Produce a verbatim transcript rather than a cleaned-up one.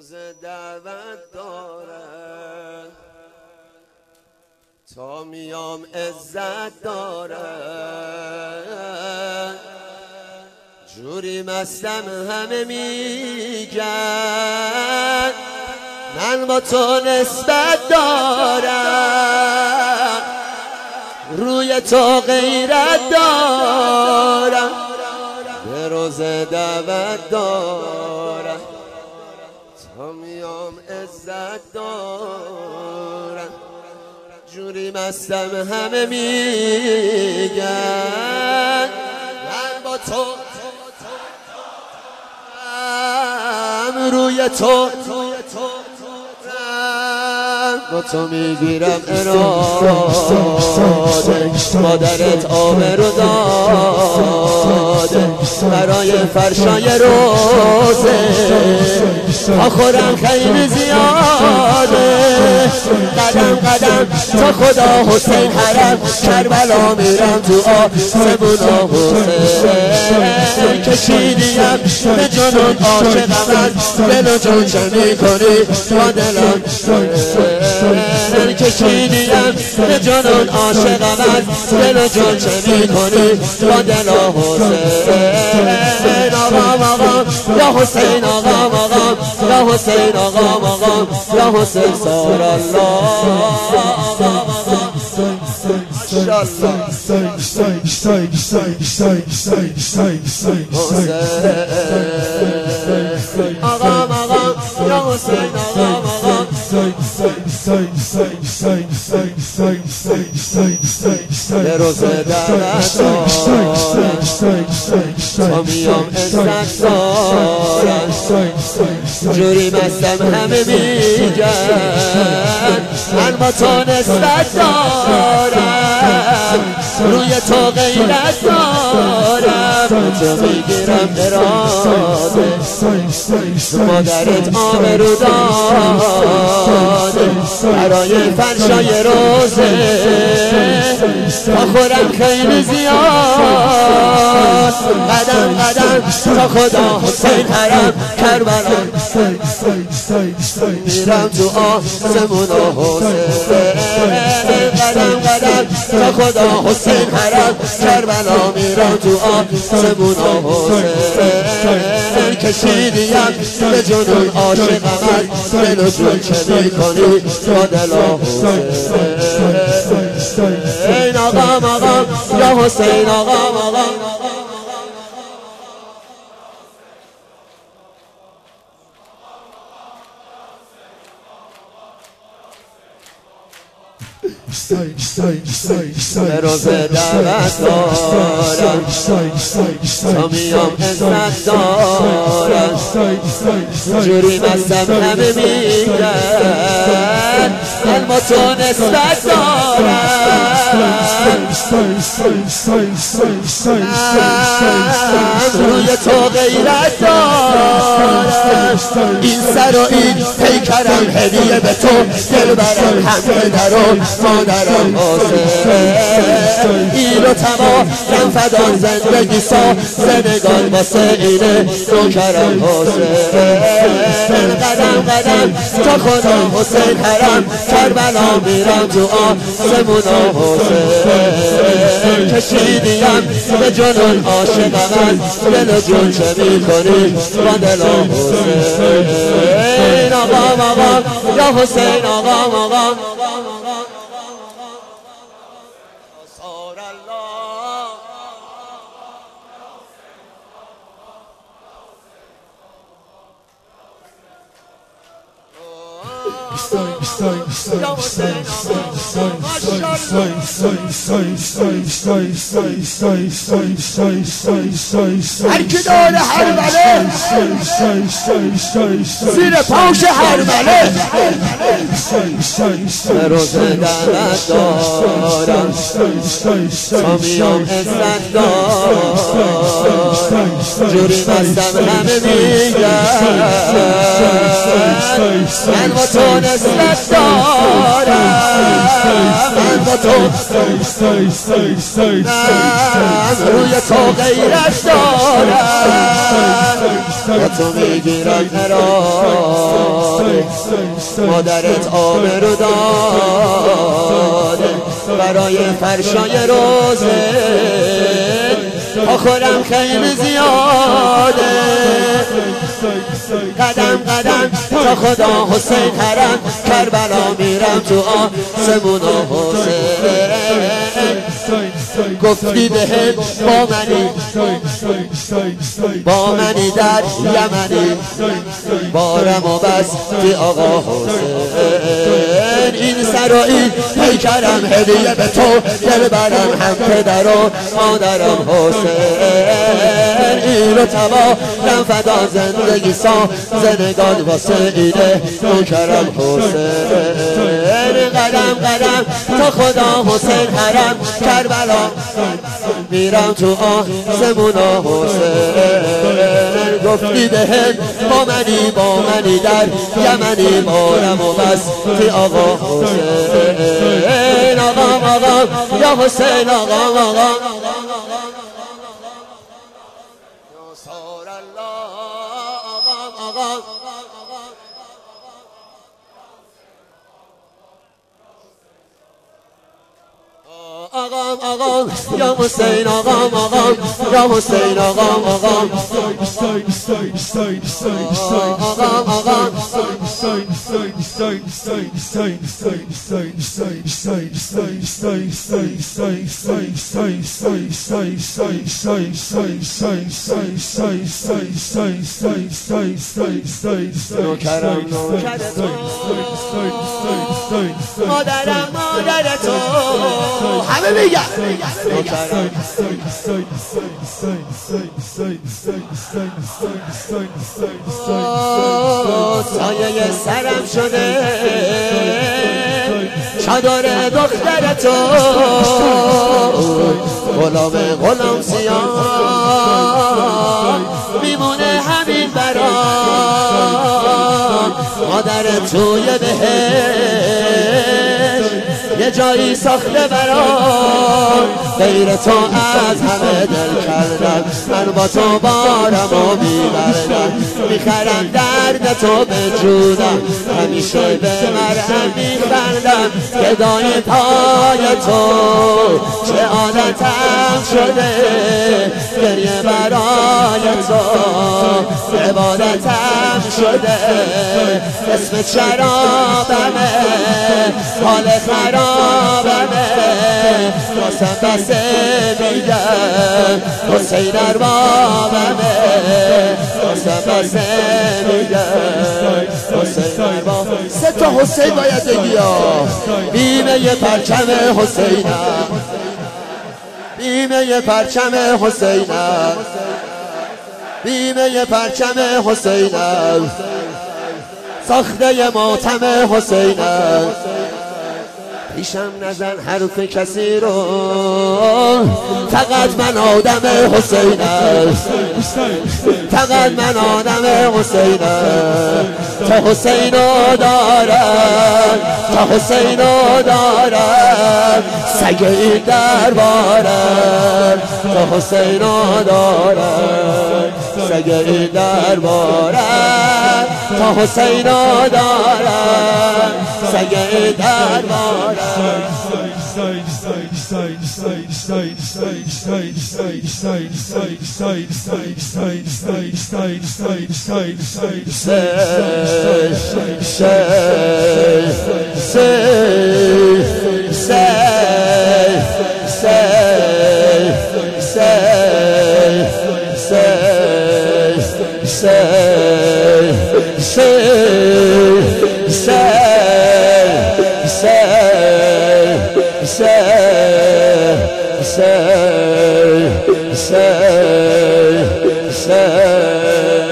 روز دعوت دارن تا میام عزت دارن جوری مستم همه میگن من با تو نسبت دارم روی تو غیرت دارم به روز دعوت دارم تا میام عزت دارم جوری مستم همه میگن من با تو روی تو با تو میگیرم اراده مادرت آبرو داده برای فرشای روزه آخرم خیلی زیاده قدم قدم تا خدا حسین حرم کربلا میرم تو آسمونا حسین کشیدیم به جنون عاشقم از دل و جون چه میکنی با دلم کشیدیم به جنون عاشقم از دل و جون چه میکنی با دل و حسین آقام آقام یا حسین آقام آقام یا حسین آقام آقام یا حسین سار الله آقام آقام یا حسین آقام آقام به روز دعوت دارم تا میام عزت دارم جوری مستم همه میگن من با تو نسبت دارم روی تو غیرت دارم تو میگیرم اراده مادرت آبرو داده برای فرشای روزه آخرم خیلی زیاد قدم قدم تا خدا حسین حرم کربلا میرم تو آسمونا حسین قدم قدم تا خدا حسین حرم کربلا میرم تو آسمونا حسین کشیدیم به جنون عاشقم از دل و جون چه میکنی با دل و حسین آقام آقام یا حسین آقام آقام به روز دعوت دارم تا میام عزت دارم جوری مستم همه میگن من با تو نسبت دارم روی تو غیرت دارم این سر و این پیکرم هدیه به تو دل برم هم پدر و مادرم حسین این و تمام فدان زندگی سا زندگان واسه اینه نوکرم حسین قدم قدم تا خدا حسین حرم کربلا میرم تو آسمونا حسین کشیدیم به جنون عاشقم از دل و جون چه میکنی با دل و حسین آقام آقام یا حسین آقام آقام هر کی داره هر بله زیر پاش هر بله به روز دعوت دارم تا میام عزت دارم جوری مستم همه میگن من با تو نسبت دارم من با تو روی تو غیرت دارم با تو میگیرم اراده مادرت آبرو داده برای فرشای روزه آخرم خیلی زیاده قدم قدم تا خدا حسین حرم کربلا میرم تو آسمون حسین گفتی بهت با منی با منی در یمنی بارم و بستی آقا حسین این سر و این پیکرم هدیه به تو دل برم هم پدر و مادرم حسین این رو توانم فدا زندگی سا زنگان واسه اینه نوکرم حسین قدم قدم تا خدا حسین حرم کربلا میرم تو آسمون حسین گفتی بهت با منی با منی در یمنی بارم و بستی آقا حسین آقا آقا یا حسین آقا آقا آقا آقا یا حسین آقا آقا یا حسین آقا آقا نوکرم نوکرتو مادرم مادرتو همه میگن سایه سرم شده چادر دختر تو غلام غلام سیاه میمونه همین برام مادر توی بهش یه جایی ساخته برام غیر تو از همه دل کردم من با تو بارم و میبردم میخرم درد تو به جودم همیشه به مرهم میخندم گدای پای تو چه عادتم شده گریه برای تو عبادتم شده اسم شرابمه حال خرابمه واسم بسه میگم حسین اربابمه واسم بسه میگم حسین ارباب سه تا حسین باید بگی بیمه پرچم حسینم بیمه پرچم حسینم بیمه پرچم حسینم ساخته ماتم حسینم پیشم نزن حرف کسی رو فقط من آدم حسینم فقط من آدم حسینم تا حسینو دارم تا حسینو دارم سگ این دربارم تا حسینو دارم سگ این دربارم تا حسینو دارم سگ این دربارم say, say, say.